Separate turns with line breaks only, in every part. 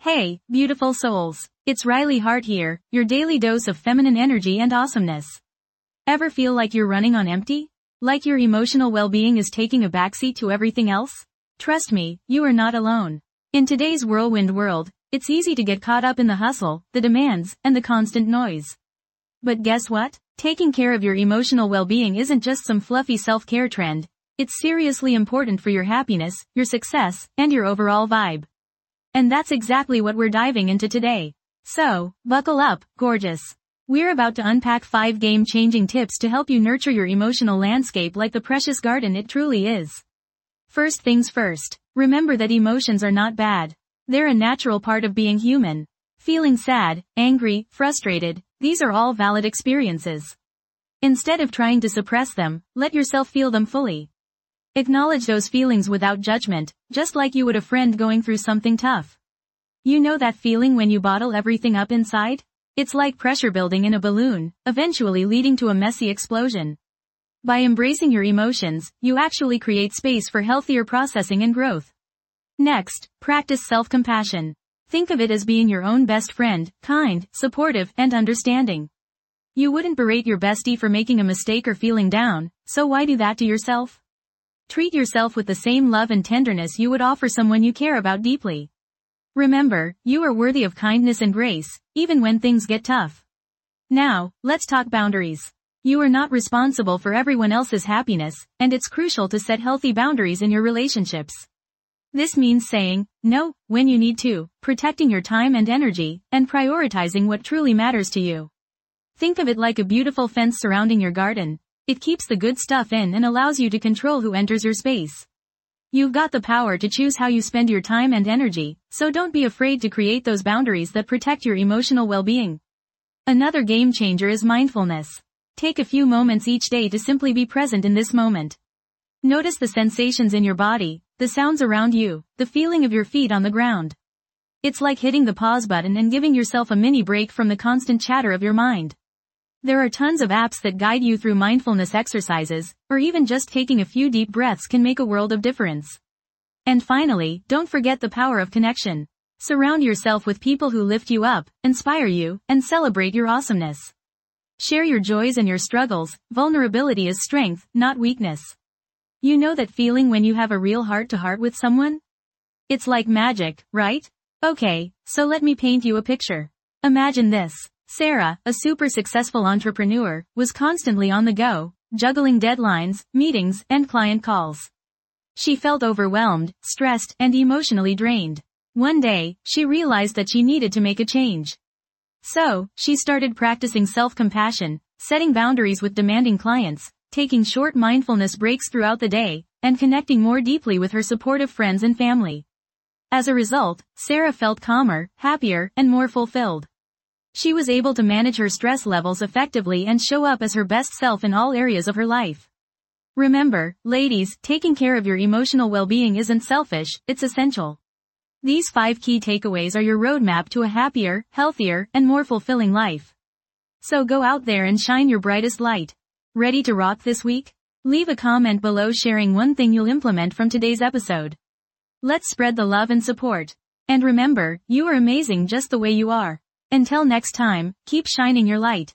Hey, beautiful souls. It's Riley Hart here, your daily dose of feminine energy and awesomeness. Ever feel like you're running on empty? Like your emotional well-being is taking a backseat to everything else? Trust me, you are not alone. In today's whirlwind world, it's easy to get caught up in the hustle, the demands, and the constant noise. But guess what? Taking care of your emotional well-being isn't just some fluffy self-care trend. It's seriously important for your happiness, your success, and your overall vibe. And that's exactly what we're diving into today. So, buckle up, gorgeous. We're about to unpack 5 game-changing tips to help you nurture your emotional landscape like the precious garden it truly is. First things first, remember that emotions are not bad. They're a natural part of being human. Feeling sad, angry, frustrated, these are all valid experiences. Instead of trying to suppress them, let yourself feel them fully. Acknowledge those feelings without judgment, just like you would a friend going through something tough. You know that feeling when you bottle everything up inside? It's like pressure building in a balloon, eventually leading to a messy explosion. By embracing your emotions, you actually create space for healthier processing and growth. Next, practice self-compassion. Think of it as being your own best friend, kind, supportive, and understanding. You wouldn't berate your bestie for making a mistake or feeling down, so why do that to yourself? Treat yourself with the same love and tenderness you would offer someone you care about deeply. Remember, you are worthy of kindness and grace, even when things get tough. Now, let's talk boundaries. You are not responsible for everyone else's happiness, and it's crucial to set healthy boundaries in your relationships. This means saying no when you need to, protecting your time and energy, and prioritizing what truly matters to you. Think of it like a beautiful fence surrounding your garden. It keeps the good stuff in and allows you to control who enters your space. You've got the power to choose how you spend your time and energy, so don't be afraid to create those boundaries that protect your emotional well-being. Another game changer is mindfulness. Take a few moments each day to simply be present in this moment. Notice the sensations in your body, the sounds around you, the feeling of your feet on the ground. It's like hitting the pause button and giving yourself a mini break from the constant chatter of your mind. There are tons of apps that guide you through mindfulness exercises, or even just taking a few deep breaths can make a world of difference. And finally, don't forget the power of connection. Surround yourself with people who lift you up, inspire you, and celebrate your awesomeness. Share your joys and your struggles. Vulnerability is strength, not weakness. You know that feeling when you have a real heart-to-heart with someone? It's like magic, right? Okay, so let me paint you a picture. Imagine this. Sarah, a super successful entrepreneur, was constantly on the go, juggling deadlines, meetings, and client calls. She felt overwhelmed, stressed, and emotionally drained. One day, she realized that she needed to make a change. So, she started practicing self-compassion, setting boundaries with demanding clients, taking short mindfulness breaks throughout the day, and connecting more deeply with her supportive friends and family. As a result, Sarah felt calmer, happier, and more fulfilled. She was able to manage her stress levels effectively and show up as her best self in all areas of her life. Remember, ladies, taking care of your emotional well-being isn't selfish, it's essential. These 5 key takeaways are your roadmap to a happier, healthier, and more fulfilling life. So go out there and shine your brightest light. Ready to rock this week? Leave a comment below sharing one thing you'll implement from today's episode. Let's spread the love and support. And remember, you are amazing just the way you are. Until next time, keep shining your light.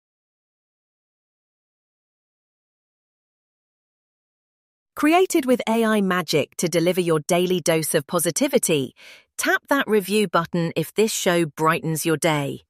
Created with AI magic to deliver your daily dose of positivity, tap that review button if this show brightens your day.